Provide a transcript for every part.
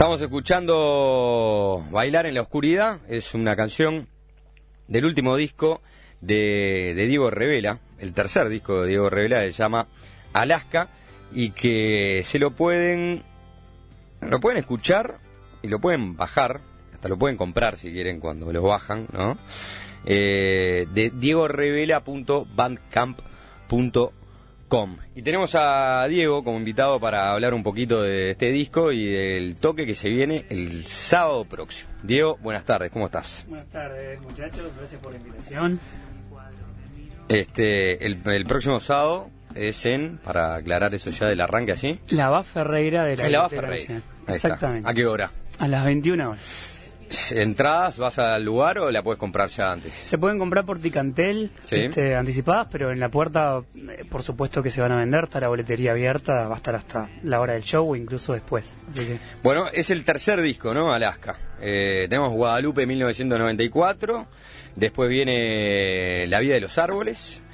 Estamos escuchando Bailar en la Oscuridad, es una canción del último disco de Diego Revela, el tercer disco de Diego Revela, se llama Alaska, y que lo pueden escuchar y lo pueden bajar, hasta lo pueden comprar si quieren cuando lo bajan, ¿no? De diegorevela.bandcamp.com. Y tenemos a Diego como invitado para hablar un poquito de este disco y del toque que se viene el sábado próximo. Diego, buenas tardes, ¿cómo estás? Buenas tardes, muchachos, gracias por la invitación. El próximo sábado es para aclarar eso ya del arranque así. La Va Ferreira de la Va Ferreira. Exactamente. ¿A qué hora? A las 21 horas. ¿Entradas vas al lugar o la puedes comprar ya antes? Se pueden comprar por Ticantel, ¿sí? Anticipadas, pero en la puerta, por supuesto que se van a vender, está la boletería abierta, va a estar hasta la hora del show o incluso después. Así que... Bueno, es el tercer disco, ¿no? Alaska. Tenemos Guadalupe 1994, después viene La Vida de los Árboles,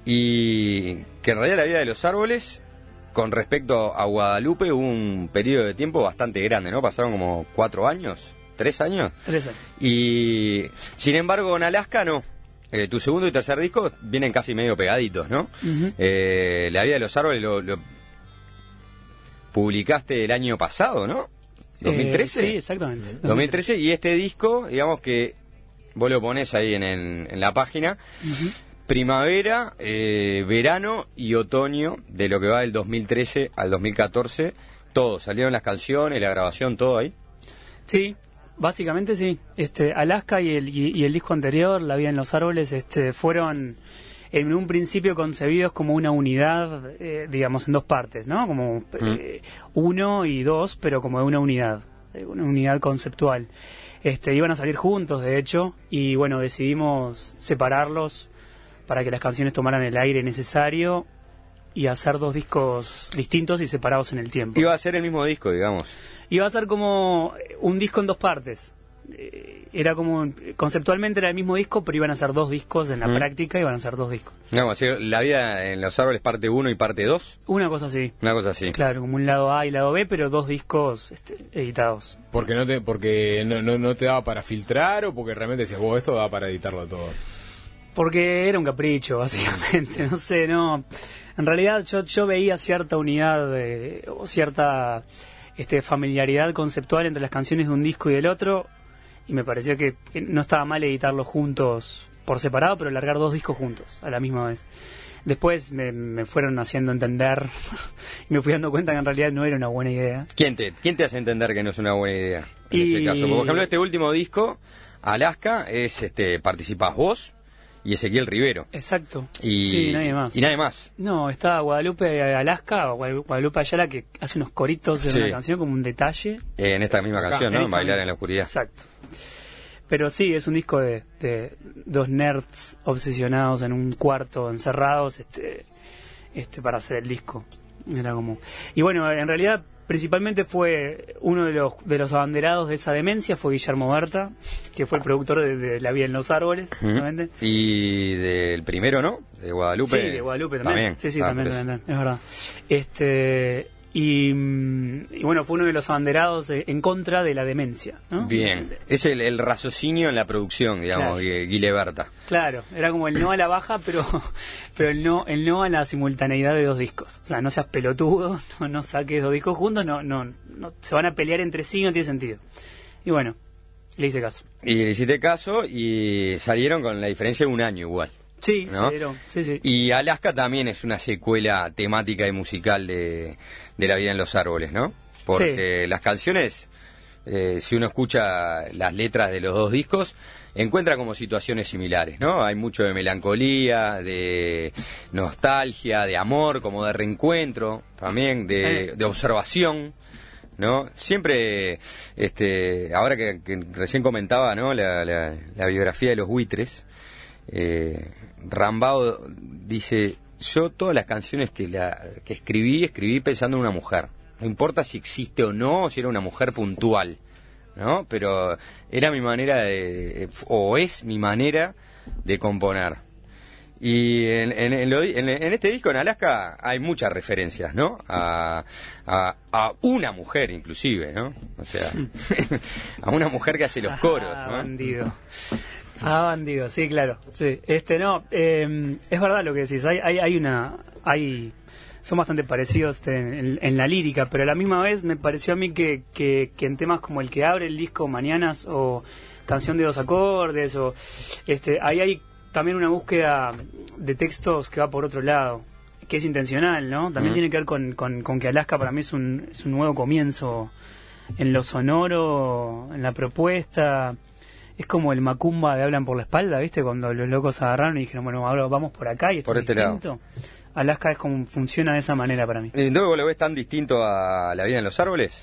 y que en realidad La Vida de los Árboles, con respecto a Guadalupe, hubo un periodo de tiempo bastante grande, ¿no? Pasaron como 4 años. 3 años. 3 años. Y sin embargo con Alaska no. Tu segundo y tercer disco vienen casi medio pegaditos, ¿no? Uh-huh. La Vida de los Árboles lo publicaste el año pasado, ¿no? ¿2013? Sí, exactamente. 2013, y este disco, digamos que vos lo ponés ahí en la página. Uh-huh. Primavera, verano y otoño de lo que va del 2013 al 2014. Todo, salieron las canciones, la grabación, todo ahí. Sí. Básicamente sí. Alaska y el disco anterior, La Vida en los Árboles, fueron en un principio concebidos como una unidad, digamos, en dos partes, ¿no? Como 1 y 2, pero como de una unidad conceptual. Iban a salir juntos, de hecho, y bueno, decidimos separarlos para que las canciones tomaran el aire necesario y hacer 2 discos distintos y separados en el tiempo. Iba a ser el mismo disco, digamos. Iba a ser como un disco en 2 partes. Era como, conceptualmente era el mismo disco, pero iban a ser 2 discos en la práctica, iban a ser 2 discos. No, así, La Vida en los Árboles parte 1 y parte 2. Una cosa así. Una cosa así. Claro, como un lado A y lado B, pero 2 discos editados. Porque no te daba para filtrar, o porque realmente decías, esto daba para editarlo todo. Porque era un capricho, básicamente. No sé, no. En realidad yo veía cierta unidad o cierta familiaridad conceptual entre las canciones de un disco y del otro, y me pareció que no estaba mal editarlos juntos por separado, pero largar 2 discos juntos a la misma vez. Después me fueron haciendo entender y me fui dando cuenta que en realidad no era una buena idea. ¿Quién te hace entender que no es una buena idea en ese caso? Por ejemplo, este último disco, Alaska, participás vos y Ezequiel Rivero. Exacto. Sí, nadie más. Y nadie más. No, está Guadalupe Alaska, o Guadalupe Ayala, que hace unos coritos en una canción como un detalle. En esta misma canción, ¿no? Bailar en la Oscuridad. Exacto. Pero sí, es un disco de 2 nerds obsesionados en un cuarto, encerrados, para hacer el disco. Era como... Y bueno, en realidad, principalmente fue uno de los abanderados de esa demencia, fue Guillermo Berta, que fue el productor de La Vida en los Árboles, justamente. Y del primero, ¿no? De Guadalupe. Sí, de Guadalupe también. Sí, también, es verdad. Y bueno, fue uno de los abanderados en contra de la demencia, ¿no? Bien, es el raciocinio en la producción, digamos, claro. Guile Berta. Claro, era como el no a la baja, pero el no a la simultaneidad de 2 discos. O sea, no seas pelotudo, no saques 2 discos juntos, no se van a pelear entre sí, no tiene sentido. Y bueno, le hice caso. Y le hiciste caso y salieron con la diferencia de 1 año igual. Sí, ¿no? Sí. Y Alaska también es una secuela temática y musical de La Vida en los Árboles, ¿no? Porque las canciones, si uno escucha las letras de los 2 discos, encuentra como situaciones similares, ¿no? Hay mucho de melancolía, de nostalgia, de amor, como de reencuentro, también de observación, ¿no? Siempre, ahora que recién comentaba, ¿no? La biografía de los Buitres, Rambao dice: yo todas las canciones que escribí pensando en una mujer, no importa si existe o no, o si era una mujer puntual, ¿no? Pero era mi manera o es mi manera de componer. Y en este disco, en Alaska, hay muchas referencias, ¿no? A una mujer, inclusive, ¿no? O sea, a una mujer que hace los coros, ¿no? Bandido. Bandido, sí, claro. Sí. No, es verdad lo que decís. Son bastante parecidos en la lírica, pero a la misma vez me pareció a mí que en temas como el que abre el disco Mañanas o Canción de 2 acordes, o ahí hay también una búsqueda de textos que va por otro lado, que es intencional, ¿no? También tiene que ver con que Alaska para mí es un nuevo comienzo en lo sonoro, en la propuesta. Es como el Macumba de Hablan por la Espalda, ¿viste? Cuando los locos agarraron y dijeron, bueno, ahora vamos por acá y esto por es distinto. Lado. Alaska es como funciona de esa manera para mí. ¿Entonces vos lo ves tan distinto a La vida en los árboles?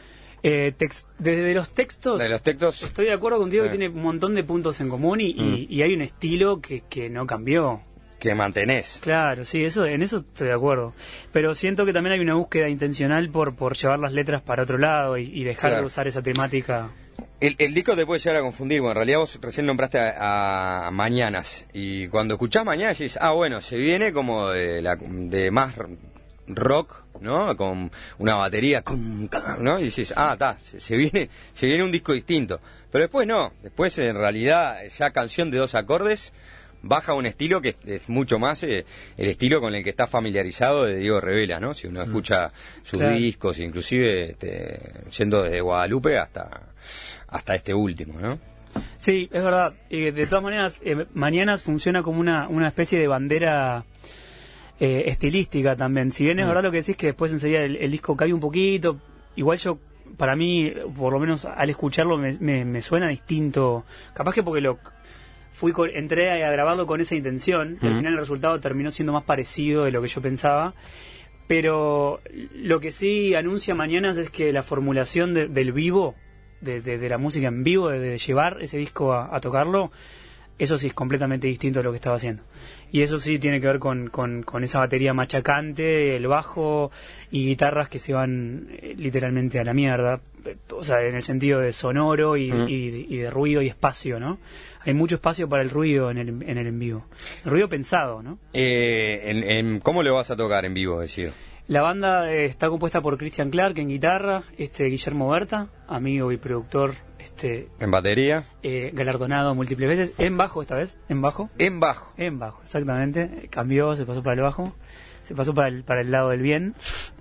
Desde los textos, estoy de acuerdo contigo que tiene un montón de puntos en común y hay un estilo que no cambió. Que mantenés. Claro, sí, en eso estoy de acuerdo. Pero siento que también hay una búsqueda intencional por llevar las letras para otro lado y dejar de usar esa temática. El disco te puede llegar a confundir, bueno, en realidad vos recién nombraste a Mañanas, y cuando escuchás Mañanas decís, bueno, se viene como de más rock, ¿no? Con una batería, ¿no? Y dices, se viene un disco distinto. Pero después no, después en realidad ya Canción de 2 acordes baja un estilo que es mucho más el estilo con el que está familiarizado de Diego Revela, ¿no? Si uno escucha sus discos, inclusive yendo desde Guadalupe hasta este último, ¿no? Sí, es verdad. De todas maneras, Mañanas funciona como una especie de bandera estilística también. Si bien es verdad lo que decís, que después enseguida el disco cae un poquito, igual para mí, por lo menos al escucharlo, me suena distinto. Capaz que porque entré a grabarlo con esa intención, y al final el resultado terminó siendo más parecido de lo que yo pensaba. Pero lo que sí anuncia Mañanas es que la formulación del vivo, de la música en vivo, de llevar ese disco a tocarlo, eso sí es completamente distinto a lo que estaba haciendo. Y eso sí tiene que ver con esa batería machacante, el bajo y guitarras que se van literalmente a la mierda. O sea, en el sentido de sonoro y de ruido y espacio, ¿no? Hay mucho espacio para el ruido en el en vivo. El ruido pensado, ¿no? ¿Cómo lo vas a tocar en vivo, es decir? La banda está compuesta por Christian Clark en guitarra, Guillermo Berta, amigo y productor, en batería, galardonado múltiples veces, en bajo esta vez, en bajo, exactamente, cambió, se pasó para el bajo, se pasó para el lado del bien.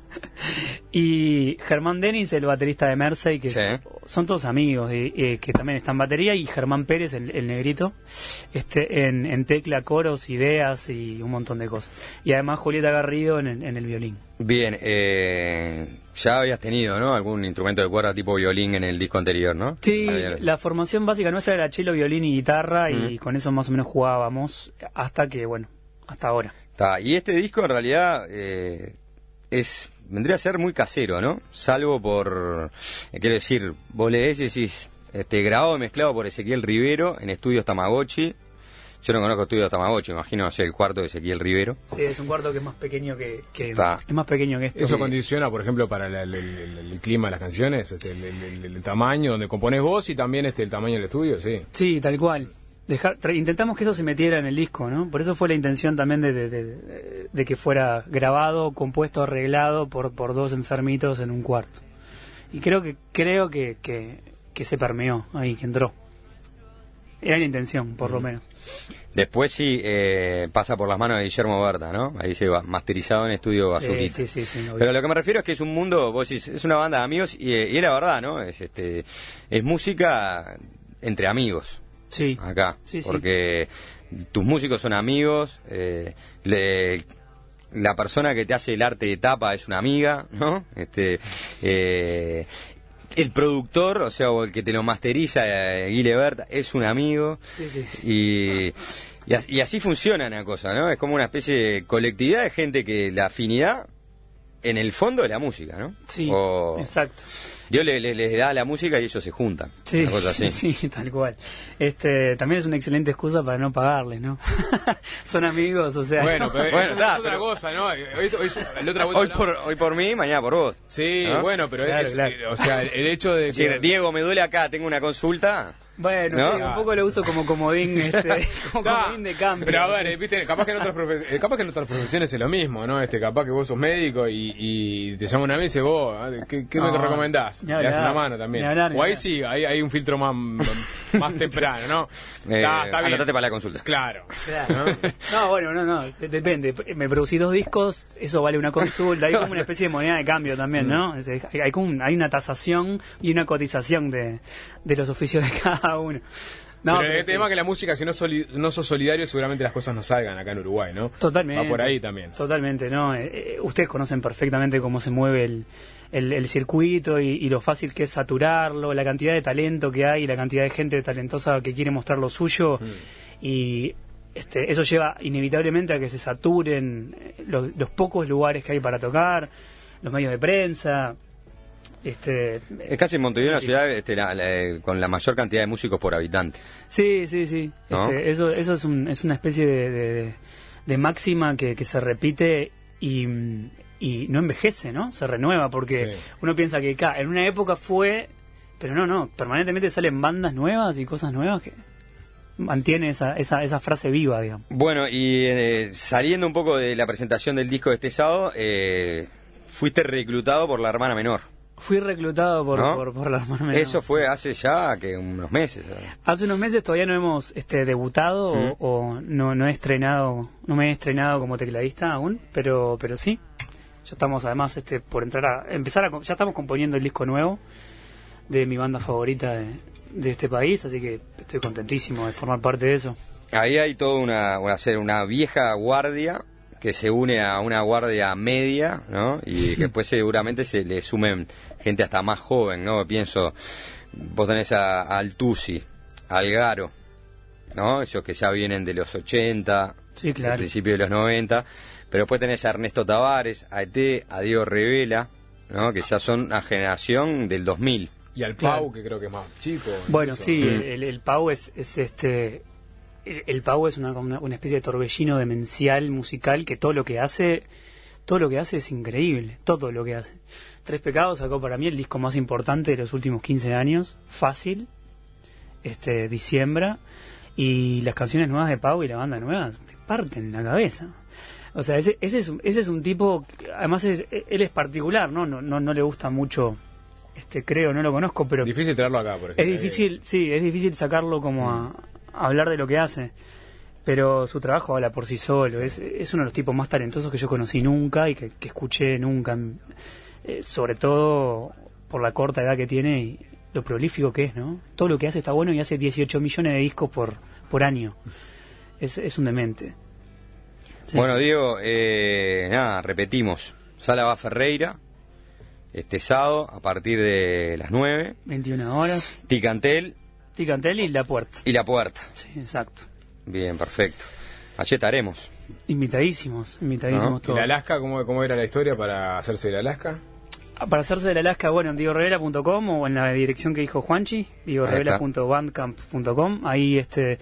Y Germán Denis, el baterista de Mersey, que son todos amigos, que también está en batería, y Germán Pérez, el negrito, en tecla, coros, ideas y un montón de cosas. Y además Julieta Garrido en el violín. Bien, ya habías tenido, ¿no?, algún instrumento de cuerda tipo violín en el disco anterior, ¿no? Sí, la formación básica nuestra era cello, violín y guitarra, y con eso más o menos jugábamos hasta ahora. Y este disco en realidad vendría a ser muy casero, ¿no? Salvo quiero decir, vos lees y decís, grabado y mezclado por Ezequiel Rivero en Estudios Tamagotchi. Yo no conozco Estudios Tamagotchi, imagino el cuarto de Ezequiel Rivero. Sí, es un cuarto que es más pequeño que es más pequeño que esto. ¿Eso condiciona, por ejemplo, para el clima de las canciones? El tamaño donde componés vos y también el tamaño del estudio, sí. Sí, tal cual. Intentamos que eso se metiera en el disco, ¿no? Por eso fue la intención también de que fuera grabado, compuesto, arreglado por dos enfermitos en un cuarto. Y creo que se permeó ahí, que entró. Era la intención, por lo menos. Después sí pasa por las manos de Guillermo Berta, ¿no? Ahí se va masterizado en Estudio Basurita. Sí, pero lo que me refiero es que es un mundo, vos decís, es una banda de amigos y la verdad, ¿no? Es música entre amigos. Sí. Acá. Porque tus músicos son amigos, la persona que te hace el arte de tapa es una amiga, ¿no? El productor, o sea, o el que te lo masteriza, Guile Berta, es un amigo. Sí. Y así funciona una cosa, ¿no? Es como una especie de colectividad de gente que la afinidad, en el fondo, es la música, ¿no? Sí, exacto. Dios les da la música y ellos se juntan. Sí, una cosa así. Sí, tal cual. También es una excelente excusa para no pagarles, ¿no? Son amigos, o sea. Bueno, pero es otra cosa, ¿no? Hoy por mí, mañana por vos. Sí, ¿no? Bueno, pero claro. o sea, el hecho de que... Si Diego, me duele acá, tengo una consulta. Bueno, ¿no? sí, un poco lo uso como comodín, como comodín de cambio. Pero a ver, viste, capaz que en otras profesiones es lo mismo, ¿no? Capaz que vos sos médico y te llama una vez y vos, ¿qué me recomendás? Le das una mano también. O ahí sí, hay un filtro más temprano, ¿no? Está bien. Anotate para la consulta. Claro. No, bueno, no, depende. Me producís 2 discos, eso vale una consulta. Hay como una especie de moneda de cambio también, ¿no? Hay una tasación y una cotización de los oficios de cada uno. No, pero el tema es que la música, si no sos solidario, seguramente las cosas no salgan acá en Uruguay, ¿no? Totalmente. Va por ahí también. Totalmente, ¿no? Ustedes conocen perfectamente cómo se mueve el circuito y lo fácil que es saturarlo, la cantidad de talento que hay, la cantidad de gente talentosa que quiere mostrar lo suyo. Y eso lleva inevitablemente a que se saturen los pocos lugares que hay para tocar, los medios de prensa. Es casi Montevideo una ciudad con la mayor cantidad de músicos por habitante. Sí. ¿No? Eso es una especie de máxima que se repite y no envejece, ¿no? Se renueva porque uno piensa que en una época fue, pero no, permanentemente salen bandas nuevas y cosas nuevas que mantiene esa frase viva, digamos. Bueno, y saliendo un poco de la presentación del disco de este sábado, fuiste reclutado por la hermana menor. Fui reclutado por la hermana menor. Eso fue hace ya unos meses. Hace unos meses todavía no hemos debutado o no me he estrenado como tecladista aún, pero sí. Ya estamos además por ya estamos componiendo el disco nuevo de mi banda favorita de este país, así que estoy contentísimo de formar parte de eso. Ahí hay toda una vieja guardia que se une a una guardia media, ¿no? Y que después seguramente se le sumen gente hasta más joven, ¿no? Pienso, vos tenés al Tusi, al Garo, ¿no? Esos que ya vienen de los 80, sí, claro, al principio de los 90, pero después tenés a Ernesto Tavares, a ET, a Diego Rivela, ¿no? Que ya son una generación del 2000. Y al Pau, que creo que es más chico. Bueno, sí, el Pau el Pau es una especie de torbellino demencial musical que todo lo que hace es increíble, todo lo que hace. Tres Pecados sacó para mí el disco más importante de los últimos 15 años, fácil, Diciembra, y las canciones nuevas de Pau y la banda nueva te parten la cabeza. O sea, ese es un tipo, además él es particular, no le gusta mucho, creo, no lo conozco, pero difícil traerlo acá, por ejemplo. Es difícil sacarlo como a hablar de lo que hace, pero su trabajo habla por sí solo. Es uno de los tipos más talentosos que yo conocí nunca y que escuché nunca, sobre todo por la corta edad que tiene y lo prolífico que es, ¿no? Todo lo que hace está bueno y hace 18 millones de discos por año. Es un demente. Sí. Bueno, Diego, repetimos. Sala Va Ferreira, este sábado a partir de las 9. 21 horas. Ticantel y La Puerta. Y La Puerta. Sí, exacto. Bien, perfecto. Allí estaremos. Invitadísimos todos. ¿Y la Alaska, cómo era la historia para hacerse de la Alaska? Para hacerse de la Alaska, bueno, en diegorevela.com o en la dirección que dijo Juanchi, diegorevela.bandcamp.com. Ahí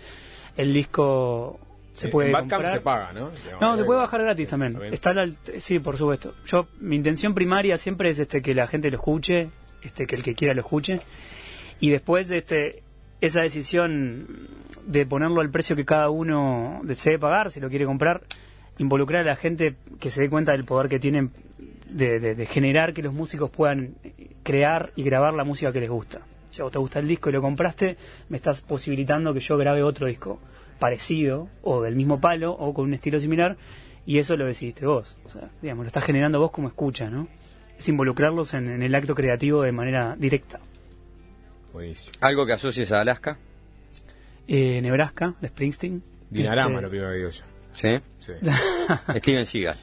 el disco se puede Bandcamp comprar. se paga, ¿no? No, se puede bajar gratis también. Sí, por supuesto. Mi intención primaria siempre es que la gente lo escuche, que el que quiera lo escuche. Y después esa decisión de ponerlo al precio que cada uno desee pagar, si lo quiere comprar, involucrar a la gente que se dé cuenta del poder que tienen de generar que los músicos puedan crear y grabar la música que les gusta. Si a vos te gusta el disco y lo compraste, me estás posibilitando que yo grabe otro disco parecido o del mismo palo o con un estilo similar, y eso lo decidiste vos. O sea, digamos, lo estás generando vos como escucha, ¿no? Es involucrarlos en el acto creativo de manera directa. Buenísimo. ¿Algo que asocies a Alaska? Nebraska, de Springsteen. Dinarama, lo primero que digo yo. ¿Sí? Sí. Steven Seagal.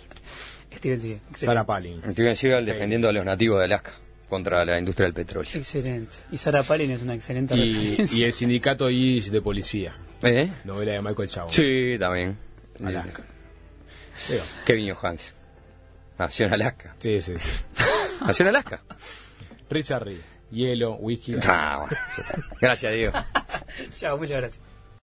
Sarah Palin. Steven Seagal defendiendo a los nativos de Alaska contra la industria del petróleo. Excelente. Y Sarah Palin es una excelente referencia. Y el sindicato IS de policía. Novela de Michael Chabón. Sí, también. Alaska. Kevin Johansen. Nació en Alaska. Sí. ¿Nació en Alaska? Richard Reed. Hielo, whisky. Bueno, ya está. Gracias, Diego. Chao, muchas gracias.